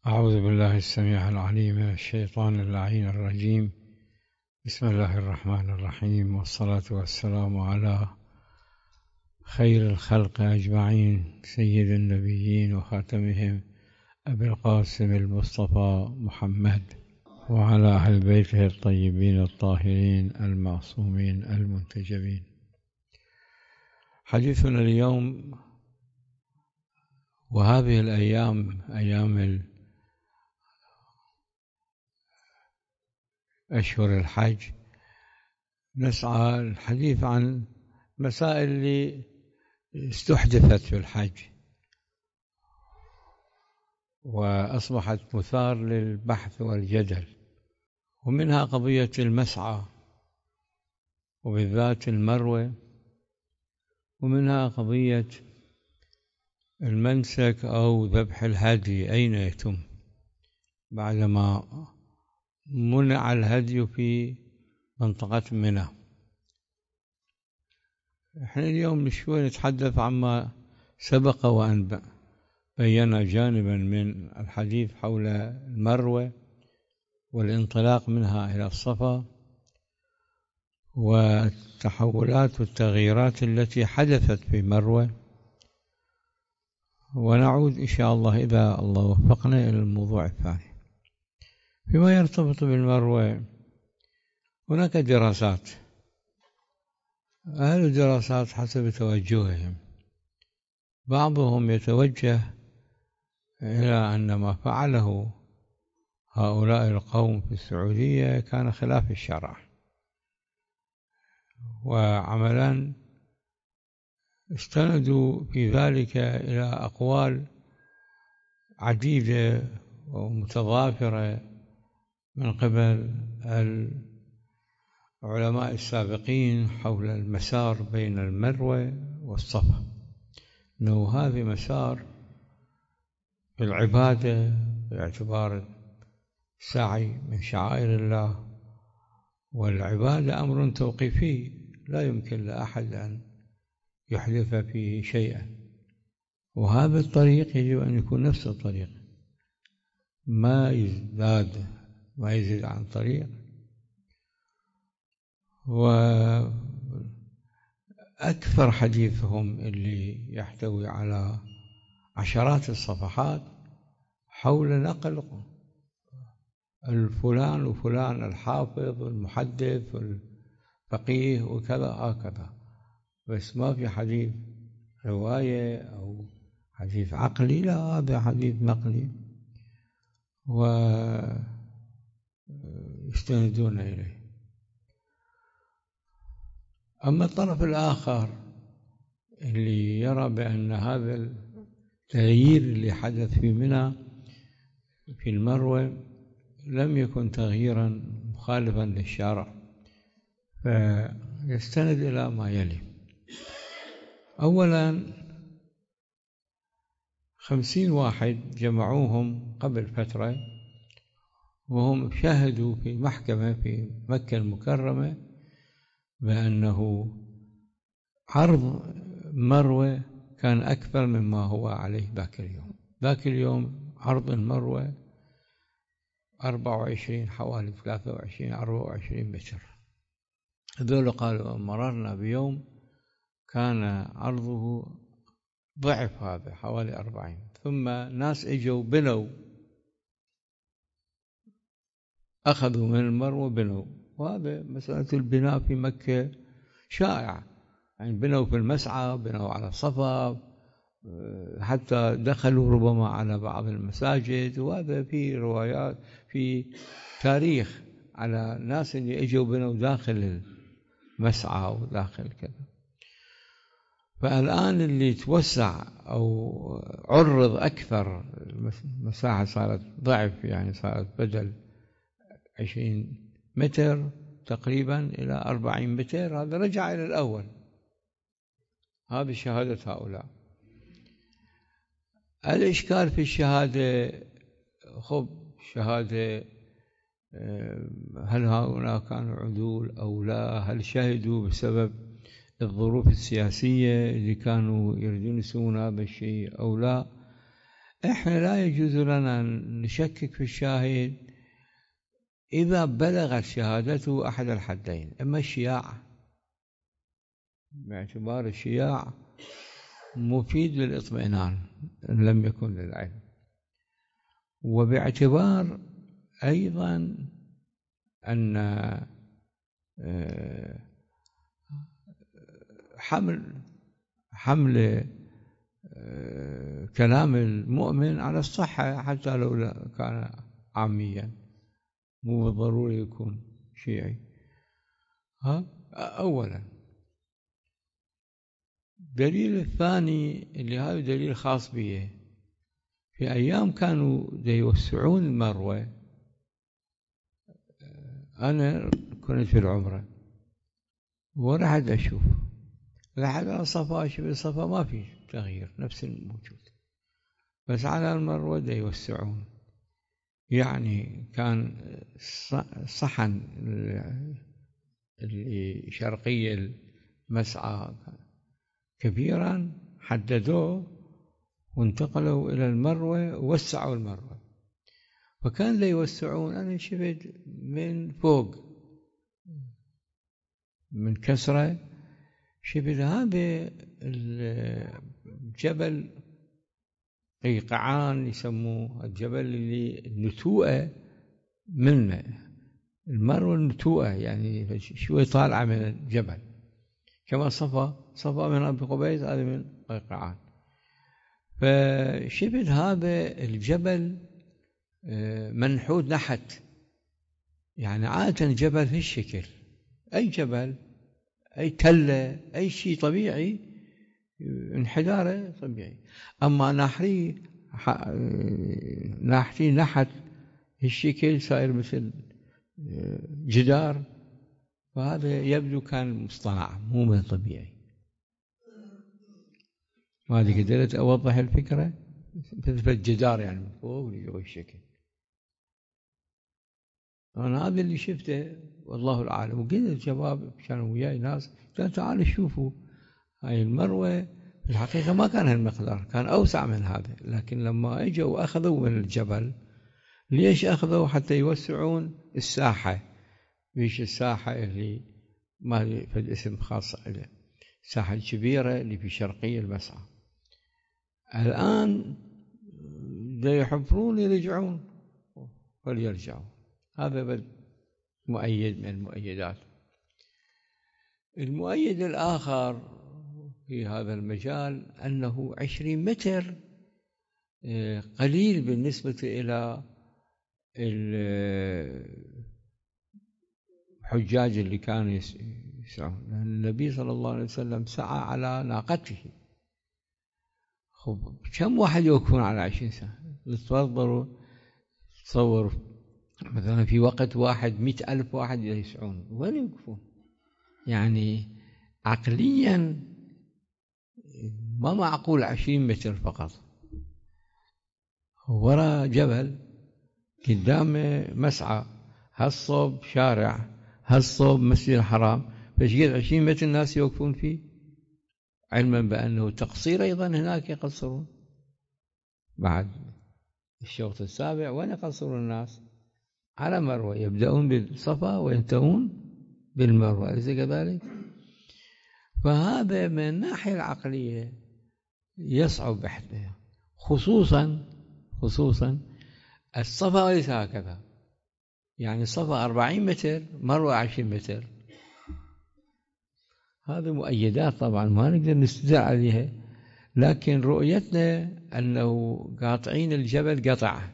أعوذ بالله السميع العليم من الشيطان اللعين الرجيم. بسم الله الرحمن الرحيم، والصلاة والسلام على خير الخلق أجمعين، سيد النبيين وخاتمهم أبي القاسم المصطفى محمد، وعلى أهل بيته الطيبين الطاهرين المعصومين المنتجبين. حديثنا اليوم وهذه الأيام أيام أشهر الحج، نسعى الحديث عن مسائل اللي استحدثت في الحج وأصبحت مثار للبحث والجدل، ومنها قضية المسعى وبالذات المروة، ومنها قضية المنسك أو ذبح الهدي أين يتم بعدما منع الهدي في منطقة منى. احنا اليوم شوي نتحدث عما سبق وأن بينا جانبا من الحديث حول المروة والانطلاق منها إلى الصفا والتحولات والتغييرات التي حدثت في مروة، ونعود إن شاء الله إذا الله وفقنا إلى الموضوع الثاني. فيما يرتبط بالمروة هناك دراسات، أهل الدراسات حسب توجههم، بعضهم يتوجه إلى أن ما فعله هؤلاء القوم في السعودية كان خلاف الشرع، وعملا استندوا في ذلك إلى أقوال عديدة ومتضافرة من قبل العلماء السابقين حول المسار بين المروة والصفا، أنه هذا مسار في العبادة باعتبار السعي من شعائر الله، والعبادة أمر توقيفي لا يمكن لأحد أن يحدث فيه شيئا، وهذا الطريق يجب أن يكون نفس الطريق، ما يزيد عن طريق. وأكثر حديثهم اللي يحتوي على عشرات الصفحات حول نقل الفلان وفلان، الحافظ والمحدث والفقيه وكذا هكذا، بس ما في حديث رواية أو حديث عقلي، لا، هذا حديث نقلي ويستندون إليه. أما الطرف الآخر اللي يرى بأن هذا التغيير اللي حدث في منى في المروة لم يكن تغييرا مخالفا للشرع، فيستند إلى ما يلي. أولا 50 واحد جمعوهم قبل فترة، وهم شهدوا في محكمة في مكة المكرمة بأنه عرض مروة كان أكثر مما هو عليه ذاك اليوم. ذاك اليوم عرض المروة 24 حوالي 23-24 متر. هذول قالوا مررنا بيوم كان عرضه ضعف هذا حوالي 40، ثم ناس اجوا بنوا، أخذوا من المروة بنوا، وهذا مسألة البناء في مكة شائعة، يعني بنوا في المسعى، بنوا على الصفا، حتى دخلوا ربما على بعض المساجد، وهذا في روايات في تاريخ على ناس اللي اجوا بنوا داخل المسعى وداخل كذا. فالآن اللي توسع أو عرض أكثر، المساحة صارت ضعف، يعني صارت بدل 20 متر تقريبا إلى 40 متر، هذا رجع إلى الأول. هذه شهادة هؤلاء. الإشكال في الشهادة، شهادة هل هؤلاء كانوا عدول أو لا؟ هل شهدوا بسبب الظروف السياسية اللي كانوا يريدون يسوون هذا الشيء أو لا؟ إحنا لا يجوز لنا أن نشكك في الشاهد إذا بلغت شهادته أحد الحدين، إما الشياع باعتبار الشياع مفيد للإطمئنان إن لم يكن للعلم، وباعتبار أيضا أن حمل كلام المؤمن على الصحة حتى لو كان عاميا، مو ضروري يكون شيعي. أولا. الدليل الثاني اللي هذا دليل خاص به، في أيام كانوا يوسعون المروة، أنا كنت في العمرة ورحت أشوف، رحت على صفا، شوف الصفا ما في تغيير، نفس الموجود، بس على المروة يوسعون. يعني كان صحن اللي شرقي المسعى كبيرا حددوه وانتقلوا إلى المروة ووسعوا المروة، فكان لا يوسعون. أنا شفت من فوق من كسرة، شفت هذا الجبل قيقعان يسموه، الجبل اللي النتوءة منه، المروة النتوءة يعني شوي طالعة من الجبل، كما صفا من أبي قبيس، هذا من قيقعان. فشفت هذا الجبل منحوت نحت، يعني عادة الجبل في الشكل، أي جبل أي تلة أي شيء طبيعي انحداره طبيعي، أما ناحتي نحت الشكل صاير مثل جدار، فهذا يبدو كان مصطنع مو من طبيعي. ما قدرت أوضح الفكرة، مثل الجدار يعني من فوق الشكل. أنا هذا اللي شفته والله العالم. وقلت الشباب كانوا وياي ناس، قالوا تعالوا شوفوا هاي المروة، في الحقيقة ما كان هالمقدار، كان أوسع من هذا، لكن لما اجوا وأخذوا من الجبل، ليش أخذوا؟ حتى يوسعون الساحة. بيش الساحة اللي ما في الاسم خاص له، الساحة الكبيرة اللي في شرقي المسعى. الآن يحفرون يرجعون، فليرجعوا. هذا مؤيد من المؤيدات. المؤيد الآخر في هذا المجال أنه 20 متر قليل بالنسبة إلى الحجاج اللي كانوا يسعون. النبي صلى الله عليه وسلم سعى على ناقته. كم واحد يوقفون على 20 سنة؟ تصوروا مثلا في وقت واحد 100,000 واحد يسعون، وين يوقفون؟ يعني عقليا ما معقول 20 متر فقط، وراء جبل، قدامه مسعى، هالصوب شارع، هالصوب مسجد الحرام، فشقد 20 متر الناس يوقفون فيه، علما بأنه تقصير أيضا هناك يقصرون. بعد الشوط السابع وين يقصرون الناس؟ على مروة، يبدأون بالصفا وينتهون بالمروة، أليس كذلك؟ فهذا من الناحية العقلية يصعب بحثها، خصوصا الصفا ليس هكذا، يعني الصفا 40 متر، مروة 20 متر. هذه مؤيدات طبعا ما نقدر نستدل عليها، لكن رؤيتنا أنه قاطعين الجبل قطع،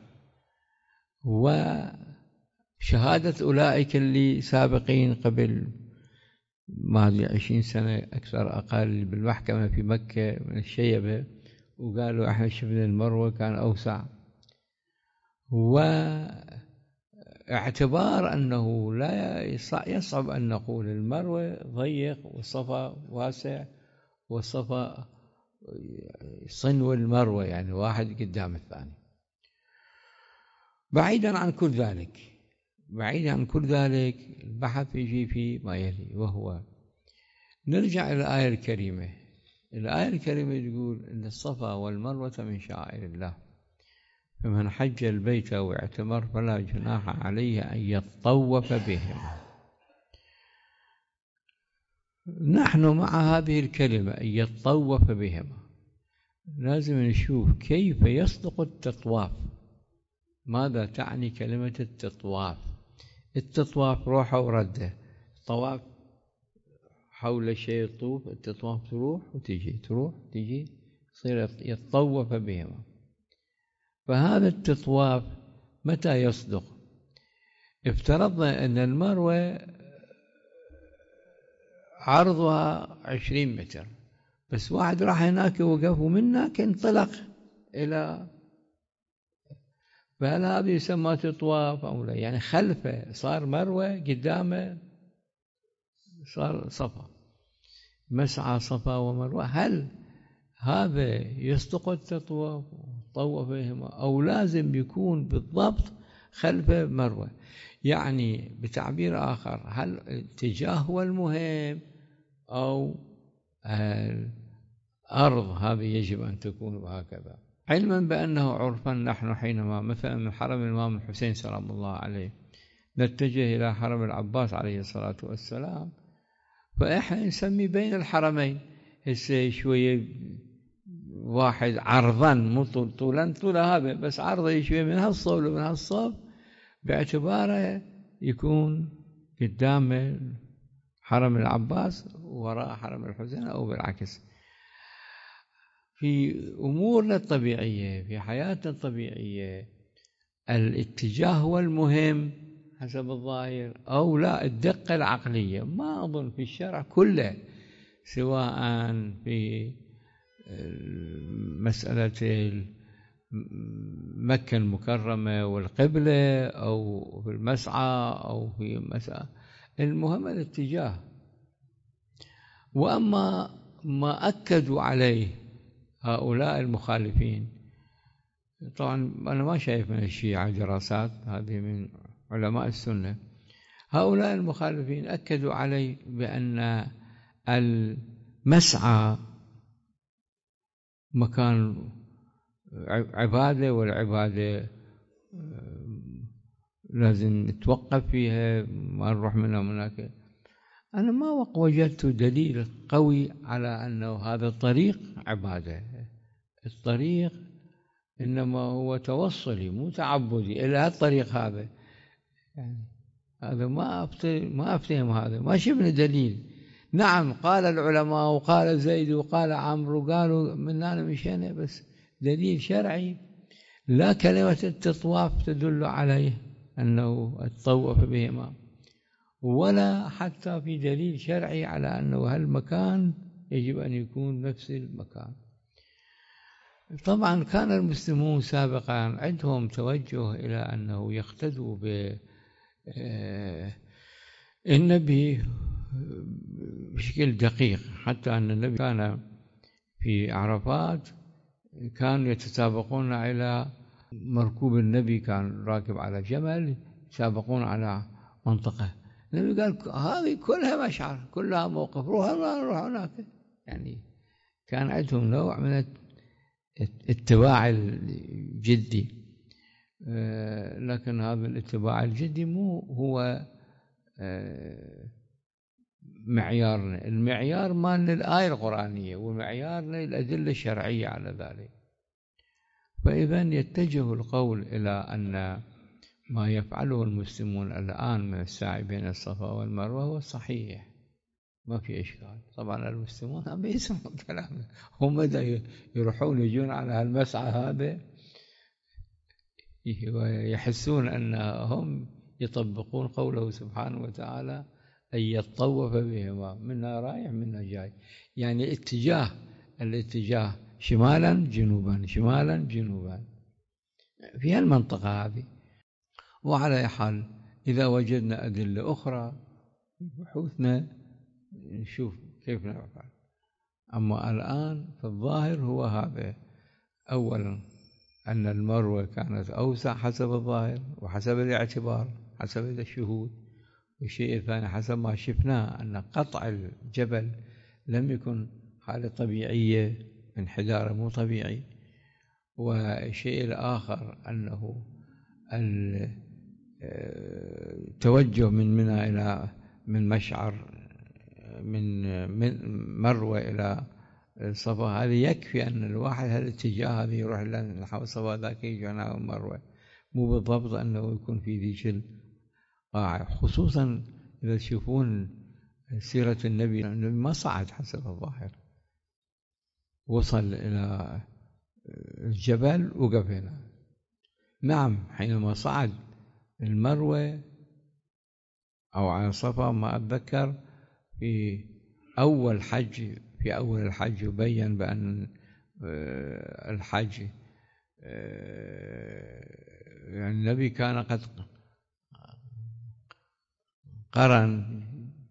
وشهادة أولئك اللي سابقين قبل ما أدري 20 سنة أكثر أقل بالمحكمة في مكة من الشيبة، وقالوا احنا شفنا المروة كان أوسع، واعتبار أنه لا يصعب أن نقول المروة ضيق والصفا واسع، والصفا صنو المروة يعني واحد قدام الثاني. بعيدا عن كل ذلك البحث يجي في ما يلي، وهو نرجع إلى الآية الكريمة. الآية الكريمة تقول إن الصفا والمروة من شعائر الله، فمن حج البيت أو اعتمر فلا جناح عليه أن يطوف بهما. نحن مع هذه الكلمة أن يطوف بهما لازم نشوف كيف يصدق التطواف. ماذا تعني كلمة التطواف؟ التطواف روحه ورده، الطواف حول شيء يطوف، التطواف تروح وتجي تروح تجي، يصير يتطوف بهما. فهذا التطواف متى يصدق؟ افترضنا أن المروة عرضها 20 متر، بس واحد راح هناك وقف ومن هناك انطلق إلى، فهل هذا يسمى تطواف أو لا؟ يعني خلفه صار مروة، قدامه صار صفا، مسعى صفا ومروة. هل هذا يصدق التطواف طوف بهما أو لازم يكون بالضبط خلفه مروة؟ يعني بتعبير آخر، هل الاتجاه هو المهم أو الأرض هذه يجب أن تكون هكذا؟ علما بأنه عرفا نحن حينما مثلا من حرم الإمام الحسين سلام الله عليه نتجه إلى حرم العباس عليه الصلاة والسلام، فإحنا نسمي بين الحرمين. هسه شوية واحد عرضا مو طولا طول هذا، بس عرضه شوية من هالصوب ومن هالصوب، باعتباره يكون قدام حرم العباس وراء حرم الحسين أو بالعكس. في أمورنا الطبيعية في حياتنا الطبيعية الاتجاه هو المهم حسب الظاهر أو لا؟ الدقة العقلية ما أظن في الشرع كله، سواء في مسألة مكة المكرمة والقبلة أو في المسعى أو في مسألة، المهم الاتجاه. وأما ما أكدوا عليه هؤلاء المخالفين، طبعا أنا ما شايف من الشيعة دراسات، هذه من علماء السنة، هؤلاء المخالفين أكدوا عليه بأن المسعى مكان عبادة، والعبادة لازم نتوقف فيها ما نروح منها هناك. أنا ما وجدت دليل قوي على أنه هذا الطريق عبادة. الطريق إنما هو توصلي مو تعبدي إلى هالطريق هذا، يعني هذا ما أفتهم، هذا ما شفنا دليل. نعم قال العلماء وقال زيد وقال عمرو وقالوا مننا مشينا، بس دليل شرعي لا كلمة التطواف تدل عليه أنه الطوف بهما، ولا حتى في دليل شرعي على أنه هالمكان يجب أن يكون نفس المكان. طبعا كان المسلمون سابقا عندهم توجه إلى أنه يقتدوا بالنبي بشكل دقيق، حتى أن النبي كان في عرفات كانوا يتسابقون إلى مركوب النبي، كان راكب على جمل يتسابقون على منطقة. النبي قال هذه كلها مشعر، كلها موقف، روح هناك. يعني كان عندهم نوع من الاتباع الجدي، لكن هذا الاتباع الجدي مو هو معيارنا. المعيار مالنا الآية القرآنية، ومعيارنا الأدلة الشرعية على ذلك. فإذا يتجه القول إلى أن ما يفعله المسلمون الآن من السعي بين الصفا والمروة هو صحيح، ما في إشكال. طبعا المسلمون هم يسمعون كلامنا، هم ماذا يروحون يجون على هالمسعى هذا ويحسون أنهم يطبقون قوله سبحانه وتعالى أن يطوف بهما، منا رايح منا جاي، يعني الاتجاه شمالا جنوبا شمالا جنوبا في هالمنطقة هذه. وعلى أي حال إذا وجدنا أدلة أخرى بحوثنا نشوف كيف نفعل. أما الآن فالظاهر هو هذا: أولا أن المروة كانت أوسع حسب الظاهر وحسب الاعتبار حسب الشهود، والشيء الثاني حسب ما شفناه أن قطع الجبل لم يكن حالة طبيعية، انحدار مو طبيعي. والشيء الآخر أنه التوجه من منى إلى من مشعر من مروة إلى الصفا، هذا يكفي أن الواحد هذا الاتجاه هذا يروح نحو الصفا، ذاك يجي نحو مروة، مو بالضبط أنه يكون في ذيك القاعة. خصوصا إذا تشوفون سيرة النبي ما صعد حسب الظاهر، وصل إلى الجبل وقف هنا. نعم، حينما صعد المروة أو على الصفا ما أتذكر في أول الحج يبين بأن الحج يعني النبي كان قد قرن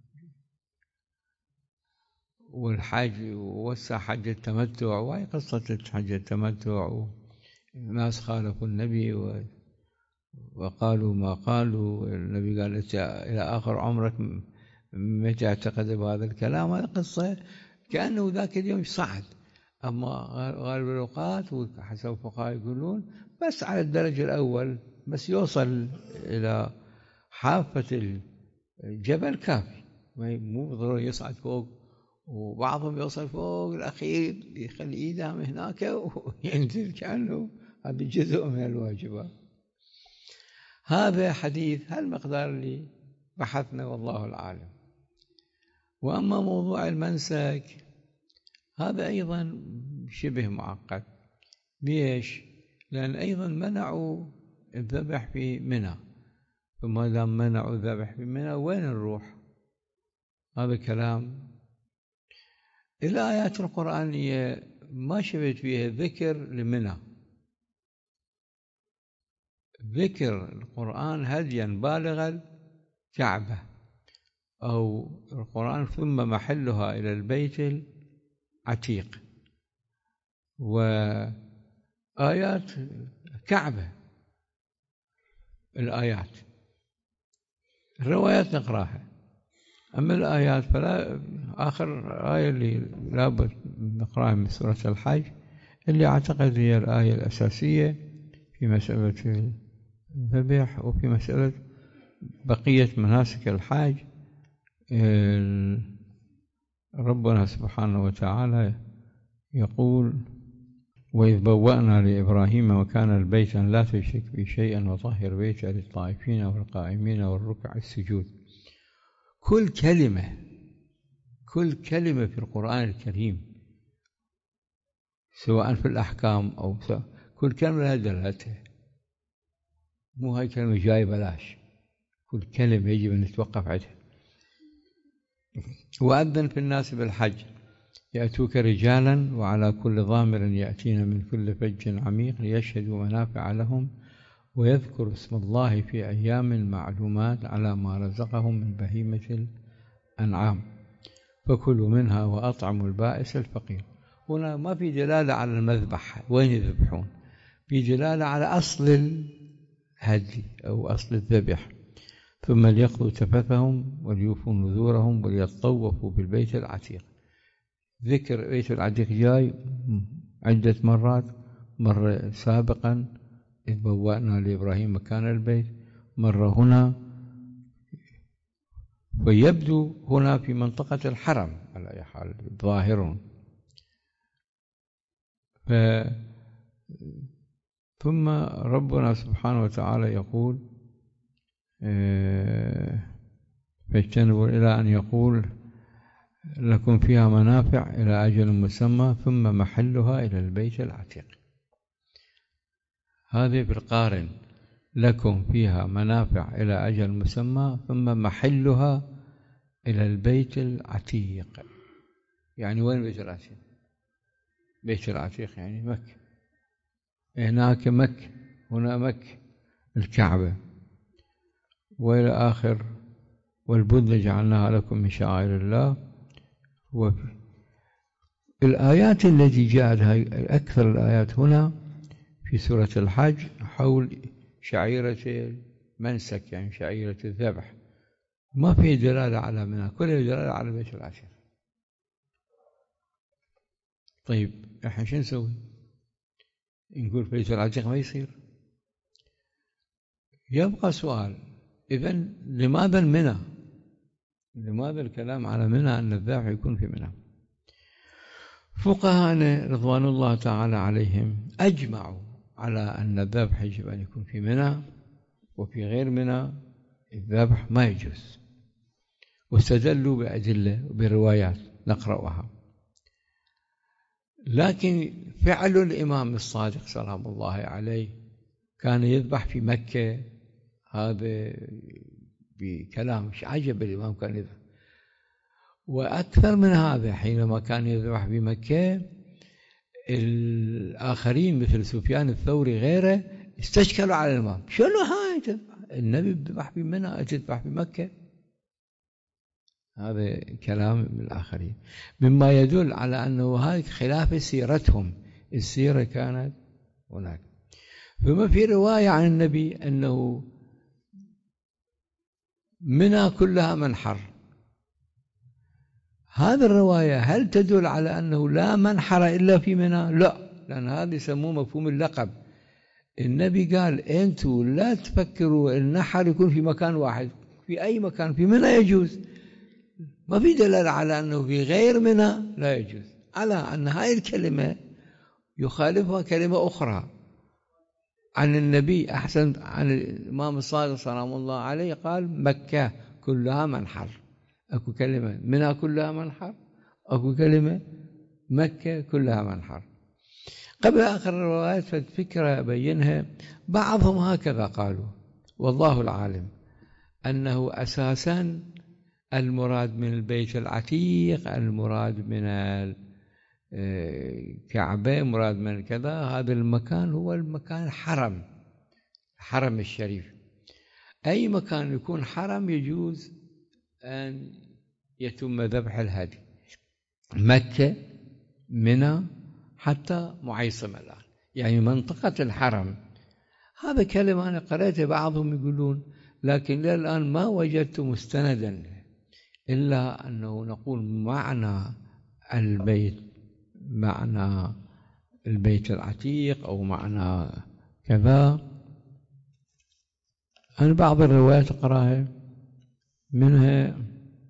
والحج ووسع حج التمتع، وهي قصة حج التمتع، ناس خالفوا النبي وقالوا ما قالوا. النبي قال إلى آخر عمرك متى اعتقد بهذا الكلام؟ هذه قصة كأنه ذاك اليوم صعد. أما غالب الأوقات وحسب الفقهاء يقولون بس على الدرجة الأول، بس يوصل إلى حافة الجبل كافي، مو ضروري يصعد فوق. وبعضهم يوصل فوق الأخير يخلي إيده هناك وينزل، كأنه هذا جزء من الواجبات. هذا حديث هالمقدار اللي بحثنا والله العالم. وأما موضوع المنسك هذا أيضا شبه معقد. ليش؟ لأن أيضا منعوا الذبح في منى، فما دام منعوا الذبح في منى وين نروح؟ هذا كلام. الآيات القرآنية ما شفت فيها ذكر لمنى، ذكر القرآن هديا بالغ الكعبة أو القرآن ثم محلها إلى البيت العتيق، وآيات كعبة. الآيات الروايات نقراها، أما الآيات فلا. آخر آية اللي لابد نقراها من سورة الحج اللي أعتقد هي الآية الأساسية في مسألة الذبح وفي مسألة بقية مناسك الحج. ربنا سبحانه وتعالى يقول: وإذ بوأنا لإبراهيم مكان البيت أن لا تشرك بي شيئا وطهر بيتي للطائفين والقائمين والركع السجود. كل كلمة في القرآن الكريم سواء في الأحكام أو كل كلمة لها دلالتها، مو هاي كلمة جاي بلاش، كل كلمة يجب أن نتوقف عندها. وأذن في الناس بالحج يأتوك رجالا وعلى كل ضامر يأتين من كل فج عميق ليشهدوا منافع لهم ويذكروا اسم الله في أيام معلومات على ما رزقهم من بهيمة الأنعام فكلوا منها وأطعموا البائس الفقير. هنا ما في دلالة على المذبح وين يذبحون، في دلالة على أصل الهدي أو أصل الذبح. ثم ليقضوا تفثهم وليوفوا نذورهم وليطوفوا بالبيت العتيق. ذكر بيت العتيق جاي عدة مرات، مرة سابقا إذ بوأنا لإبراهيم مكان البيت، مرة هنا، ويبدو هنا في منطقة الحرم على أي حال ظاهر. ثم ربنا سبحانه وتعالى يقول: فاجتنبوا إلى أن يقول لكم فيها منافع إلى أجل مسمى ثم محلها إلى البيت العتيق. هذه بالقارن، لكم فيها منافع إلى أجل مسمى ثم محلها إلى البيت العتيق. يعني وين بيت العتيق؟ بيت العتيق يعني مكة، هناك مكة، هنا مكة الكعبة. وإلى آخر: والبدن جعلناها لكم من شعائر الله. الآيات التي جاءت أكثر الآيات هنا في سورة الحج حول شعيرة المنسك، يعني شعيرة الذبح، ما في دلالة على منها، كلها دلالة على بيت العتيق. طيب احنا شو نسوي؟ نقول في البيت العتيق ما يصير. يبقى سؤال، إذن لماذا منى؟ لماذا الكلام على منى أن الذبح يكون في منى؟ فقهاءنا رضوان الله تعالى عليهم أجمعوا على أن الذبح يجب أن يكون في منى، وفي غير منى الذبح ما يجوز، واستدلوا بأدلة وبروايات نقرأها. لكن فعل الإمام الصادق سلام الله عليه كان يذبح في مكة، هذا بكلام عجب الإمام كان يذبح. وأكثر من هذا، حينما كان يذبح في مكة الآخرين مثل سفيان الثوري غيره استشكلوا على الإمام، شنو هاي النبي بذبح في منى تذبح في مكة؟ هذا كلام من الآخرين، مما يدل على أنه هاي خلاف سيرتهم، السيرة كانت هناك. ثم في رواية عن النبي أنه منى كلها منحر. هذه الرواية هل تدل على أنه لا منحر إلا في منى؟ لا، لأن هذا يسموه مفهوم اللقب. النبي قال أنتوا لا تفكروا النحر يكون في مكان واحد، في أي مكان، في منى يجوز. ما في دلالة على أنه في غير منى لا يجوز، على أن هاي الكلمة يخالفها كلمة أخرى عن النبي أحسن عن الإمام الصادق سلام الله عليه، قال مكة كلها منحر. أكو كلمة منى كلها منحر، أكو كلمة مكة كلها منحر. قبل آخر الروايات فالفكرة بينها بعضهم هكذا قالوا، والله العالم، أنه أساسا المراد من البيت العتيق، المراد من الكعبة، مراد من كذا، هذا المكان هو المكان الحرم، الحرم الشريف. أي مكان يكون حرم يجوز أن يتم ذبح الهدي، مكة، منى، حتى معيصم الآن، يعني منطقة الحرم. هذا كلمة أنا قرأته بعضهم يقولون، لكن للآن ما وجدت مستندا إلا أنه نقول معنى البيت العتيق أو معنى كذا. أنا بعض الروايات أقرأها منها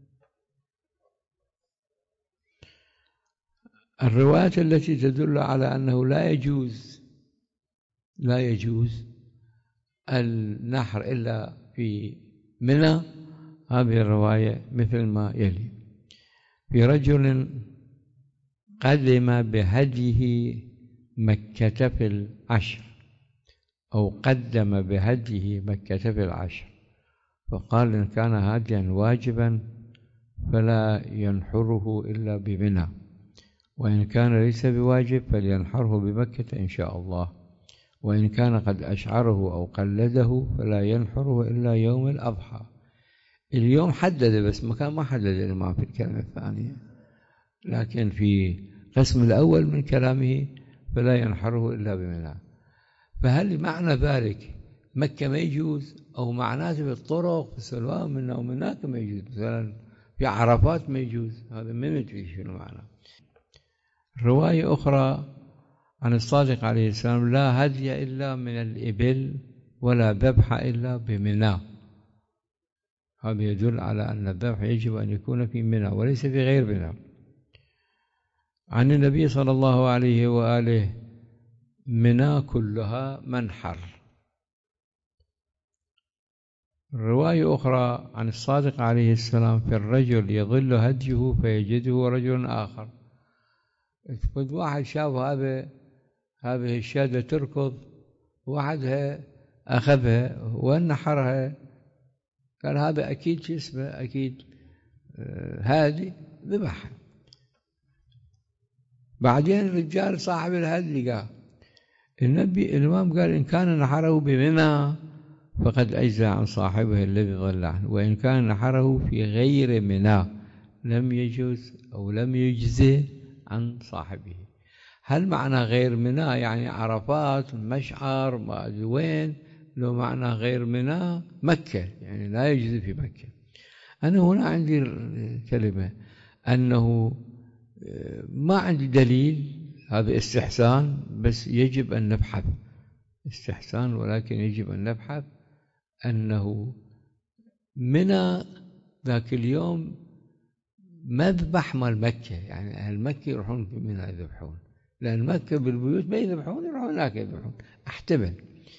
الروايات التي تدل على أنه لا يجوز النحر إلا في منى. هذه الرواية مثل ما يلي: في رجل قدم بهديه مكة في العشر، أو قدم بهديه مكة في العشر، فقال إن كان هديا واجبا فلا ينحره إلا بمنى، وإن كان ليس بواجب فلينحره بمكة إن شاء الله، وإن كان قد أشعره أو قلده فلا ينحره إلا يوم الأضحى. اليوم حدد بس مكان ما حدد الإمام في الكلمة الثانية، لكن في قسم الأول من كلامه فلا ينحره إلا بمنى. فهل معنى ذلك مكة ما يجوز، أو معناته في الطرق في السلوان من أو من هناك ما يجوز، مثلا في عرفات ما يجوز؟ هذا ما ندري شنو معنى. رواية أخرى عن الصادق عليه السلام: لا هدي إلا من الإبل ولا ذبح إلا بمنى. هذا يدل على أن الذبح يجب أن يكون في منى وليس في غير منى. عن النبي صلى الله عليه وآله: منى كلها منحر. رواية أخرى عن الصادق عليه السلام: في الرجل يضل هديه فيجده رجل آخر. قد واحد شاف هذه الشاة تركض، وحدها أخذها ونحرها، قال هذا أكيد شو اسمه، أكيد هادي، ذبحها. بعدين الرجال صاحب الهدي لقاه، الإمام قال إن كان نحره بمنى فقد أجزى عن صاحبه الذي ضل عنه، وإن كان نحره في غير منى لم يجوز أو لم يجزي عن صاحبه. هل معنى غير منى يعني عرفات، مشعر، ما أدري وين؟ لو معنى غير منى مكة، يعني لا يجوز في مكة. أنا هنا عندي كلمة أنه ما عندي دليل هذا استحسان، بس يجب أن نبحث استحسان، ولكن يجب أن نبحث أنه منى ذاك اليوم مذبح مال مكة، يعني أهل مكة يروحون في منى يذبحون، لأن مكة بالبيوت ما يذبحون، يروحون هناك يذبحون، احتمل.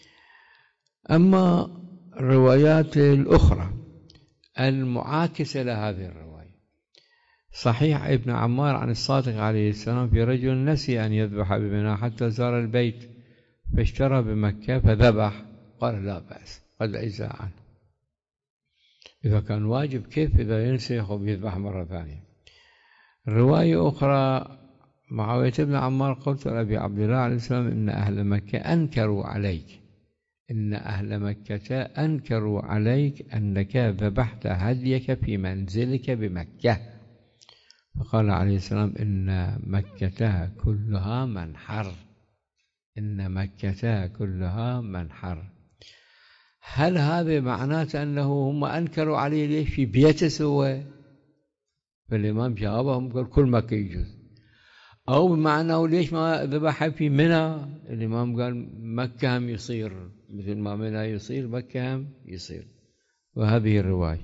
أما الروايات الأخرى المعاكسة لهذه الرواية، صحيح ابن عمار عن الصادق عليه السلام في رجل نسي أن يذبح بمنى حتى زار البيت فاشترى بمكة فذبح، قال لا بأس قد أجزى عنه. إذا كان واجب كيف إذا ينسخ وبيذبح مرة ثانية؟ رواية أخرى معاوية بن عمار قلت لأبي عبد الله عليه السلام إن أهل مكة أنكروا عليك، إن أهل مكة أنكروا عليك أنك ذبحت هديك في منزلك بمكة، فقال عليه السلام إن مكة كلها منحر، إن مكة كلها منحر. هل هذا معناته أنه هم أنكروا عليه ليش في بيته سوى؟ فالإمام جاوبهم قال كل مكة يجوز، أو بمعنى ليش ما ذبح في منى؟ الإمام قال مكة هم يصير مثل ما منى يصير مكة هم يصير. وهذه الرواية.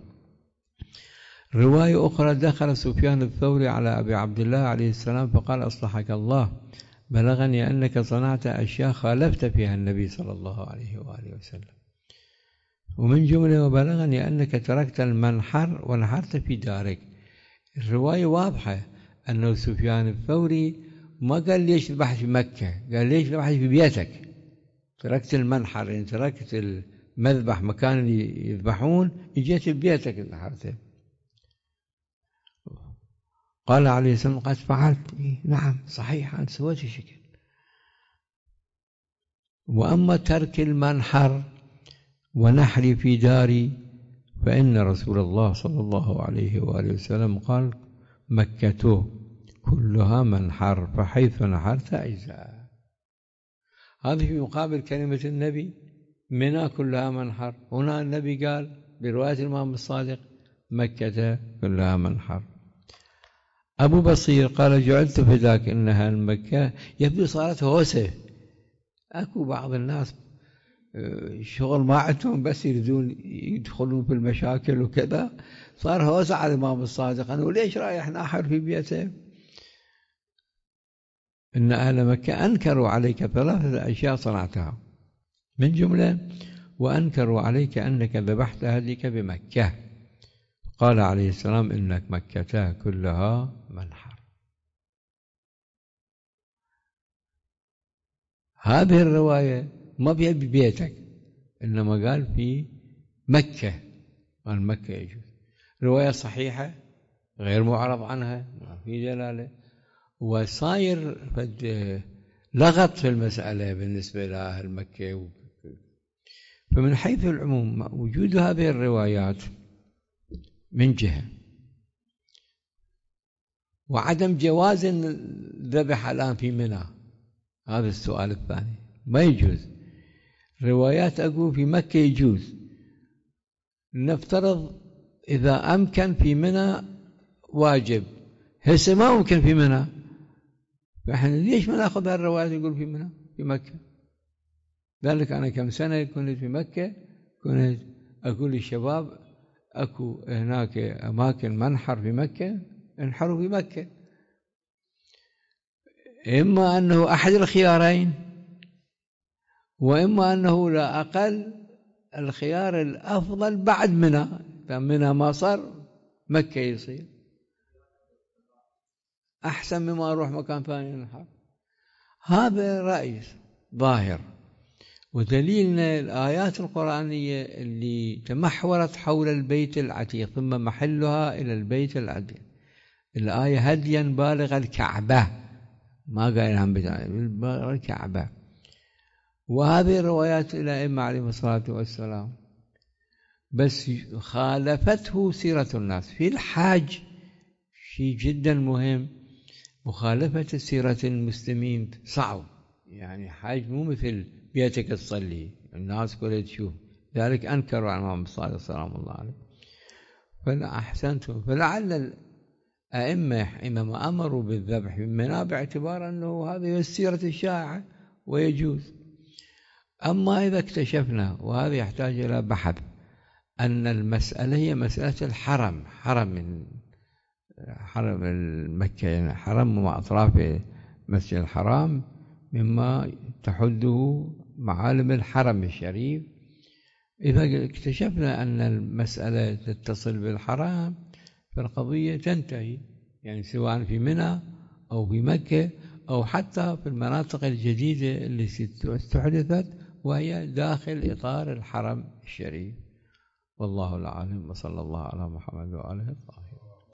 رواية أخرى دخل سفيان الثوري على أبي عبد الله عليه السلام فقال أصلحك الله بلغني أنك صنعت أشياء خالفت فيها النبي صلى الله عليه وآله وسلم، ومن جملة وبلغني أنك تركت المنحر ونحرت في دارك. الرواية واضحة أنه سفيان الثوري ما قال ليش ذبحت في مكة، قال ليش ذبحت في بيتك، تركت المنحر يعني تركت المذبح مكان اللي يذبحون اجيت ببيتك نحرته. قال عليه السلام قد فعلت، نعم صحيح أنت سويت شكل. وأما ترك المنحر ونحري في داري فإن رسول الله صلى الله عليه وآله وسلم قال مكة كلها منحر فحيث نحرت أجزاء. هذه في مقابل كلمة النبي منى كلها منحر، هنا النبي قال برواية الإمام الصادق مكة كلها منحر. أبو بصير قال جعلت فداك إنها المكة، يبدو صارت هوسة، أكو بعض الناس شغل ما عندهم بس يريدون يدخلون في المشاكل وكذا، صار هوسة على الإمام الصادق أنه ليش رايح ناحر في بيته. إن أهل مكة أنكروا عليك ثلاثة أشياء صنعتها، من جملة وأنكروا عليك أنك ذبحت هديك بمكة، قال عليه السلام إنك مكة كلها منحر. هذه الرواية ما فيها ببيتك، إنما قال في مكة، قال مكة يجوز. رواية صحيحة غير معرض عنها، ما في دلالة، وصاير لغط في المسألة بالنسبة لأهل مكة. فمن حيث العموم وجود هذه الروايات من جهة، وعدم جواز الذبح الآن في منى، هذا السؤال الثاني، ما يجوز. روايات أقول في مكة يجوز، نفترض إذا أمكن في منى واجب، هسه ما ممكن في منى، فإحنا ليش ما نأخذ هالروايات يقول في منى في مكة؟ ذلك أنا كم سنة كنت في مكة كنت أقول للشباب أكو هناك أماكن منحر في مكة، انحروا في مكة، إما أنه أحد الخيارين، وإما أنه لا أقل الخيار الأفضل بعد منى، منى ما صار مكة يصير أحسن مما أروح مكان ثاني ينحر. هذا رأي ظاهر، ودليلنا الآيات القرآنية اللي تمحورت حول البيت العتيق ثم محلها إلى البيت العتيق. الآية هديا بالغ الكعبة، ما قال هم بالغ الكعبة. وهذه الروايات الأئمة عليهم الصلاة والسلام، بس خالفته سيرة الناس في الحاج. شيء جدا مهم، مخالفة سيرة المسلمين صعب، يعني حاج مو مثل بيتك تصلي الناس كلها تشوف، ذلك أنكروا على الإمام الصادق سلام الله عليه. فلا أحسنتم، فلعل أئمة حينما أمروا بالذبح من منى باعتبار أنه هذه السيرة الشائعة ويجوز. أما إذا اكتشفنا، وهذا يحتاج إلى بحث، أن المسألة هي مسألة الحرم، حرم المكة، يعني حرم وأطراف مسجد الحرام مما تحده معالم الحرم الشريف. إذا اكتشفنا أن المسألة تتصل بالحرام فالقضية تنتهي، يعني سواء في منى أو في مكة أو حتى في المناطق الجديدة اللي استحدثت وهي داخل إطار الحرم الشريف. والله العالم، وصلى الله على محمد وآله الطاهرين.